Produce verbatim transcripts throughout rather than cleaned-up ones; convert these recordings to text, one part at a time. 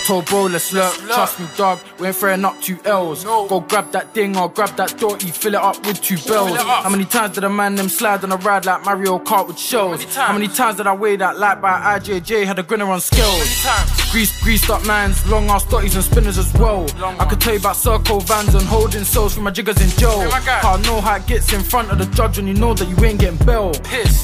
told bro, let's lurk. Trust me, dog, we ain't throwing up two L's. No. Go grab that ding or grab that dirty, fill it up with two bells. How many times did a man them slide on a ride like Mario Kart with shells? How many times did I weigh that light by I J J, had a grinner on scales? Greased, greased up mans, long ass dotties and spinners as well. I could tell you about circle vans and holding cells for my jiggers in jail. I know how it gets in front of the judge when you know that you ain't getting bail. Pissed.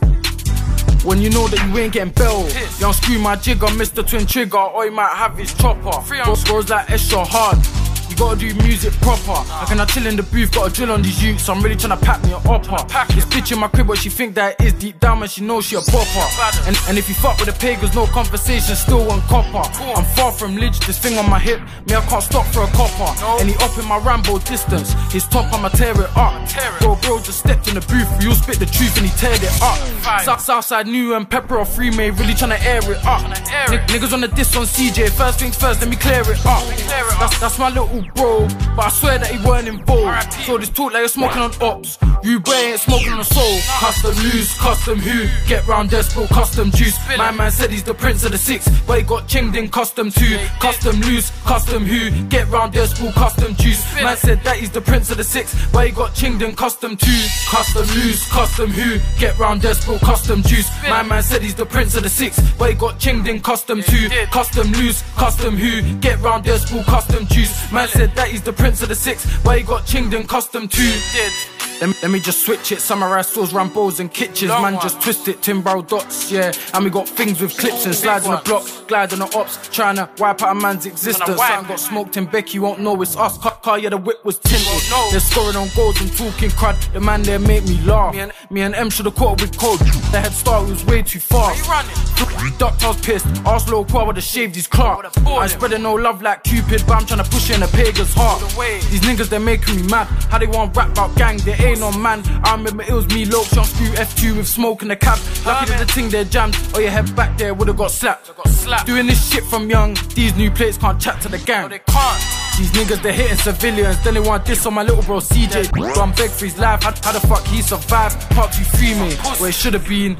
When you know that you ain't getting bail. Young screw my jigger, Mister Twin Trigger, or he might have his chopper. Goes like extra hard. You gotta do music proper. Like when I chill in the booth, got a drill on these youths. I'm really tryna pack me a upper. This bitch in my crib, but she think that it is deep down, man, she knows she a bopper. And, and if you fuck with the pagans, no conversation, still one copper. I'm far from lidge, this thing on my hip, me I can't stop for a copper. And he up in my Rambo distance, his top I'ma tear it up. Bro, bro just stepped in the booth, we all spit the truth and he teared it up. South, Southside new and Pepper or Free May, really tryna air it up. N niggas on the diss on C J, first things first, let me clear it up. That's, that's my little bro, but I swear that he weren't involved. So this talk like you're smoking on ops, you boy ain't smoking on soul. Custom news, custom who, get round there, spill custom juice. My man said he's the prince of the six, but he got chinged in custom two. Custom loose, custom who, get round there, spill custom juice. Man said that he's the prince of the six, but he got chinged in custom two. Custom loose, custom who, get round there, spill custom juice. My man said he's the prince of the six, but he got chinged in custom two. Custom loose, custom who, get round there, spill custom juice. Man said that he's the prince of the six, but he got chinged in custom two. Let me, let me just switch it, samurai swords, Rambos and kitchens. Long man one. Just twist it, timber dots, yeah. And we got things with clips and slides on the block, glide on the ops, trying to wipe out a man's existence. Something got smoked in Becky, won't know it's us. Car, car yeah, the whip was tinted. No. They're scoring on goals and talking crud. The man there made me laugh. Me and, me and M should've caught with code. The head start was way too fast. Ducked, I was pissed. Asked Lil Qua would've shaved his clock. I ain't spreading no love like Cupid, but I'm trying to push it in a pagan's heart. These niggas, they're making me mad. How they want rap about gang, they ain't on man. I remember it was me, Loke, Sean Screw, F two with smoke in the cab. Lucky that the ting they're jammed, or your head back there would've got slapped. Doing this shit from young, these new plates can't chat to the gang. These niggas, they're hitting civilians, then they want this on my little bro C J. Bro, I'm beg for his life, how, how the fuck he survived? Part two free me, where it should've been.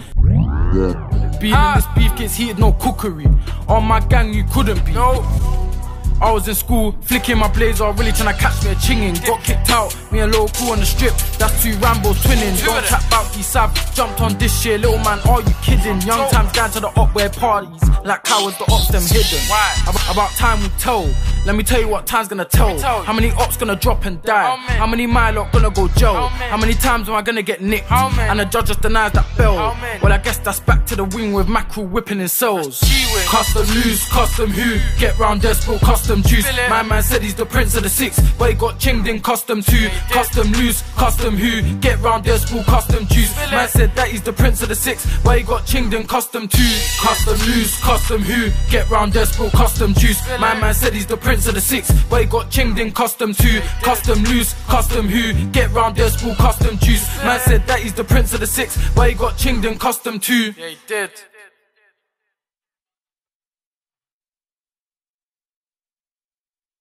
Being in this beef gets heated, no cookery. On my gang, you couldn't be. I was in school, flicking my blazer, really tryna catch me a chinging. Got kicked out, me and Lil Cool on the strip, that's two Rambos twinning. Don't chat about these sav, jumped on this shit, little man, are you kidding? Young times down to the op where parties, like cowards, the ops them hidden. About, about time we tell, let me tell you what time's gonna tell. How many ops gonna drop and die? How many my lot gonna go jail? How many times am I gonna get nicked? And the judge just denies that bell. Well, I guess that's back to the wing with mackerel whipping in cells. Custom loose, custom who, get round there, spill custom juice. My man said he's the prince of the six, but he got chinged in custom two. Custom loose, custom who, get round there, spill custom juice. Man said that he's the prince of the six, but he got chinged in custom two. Custom loose, custom who, get round there, spill custom juice. My man said he's the prince of the six, but he got chinged in custom two. Custom loose, custom who, get round there, spill custom juice. Man said that he's the prince of the six, but he got chinged in custom two. Yeah, he did.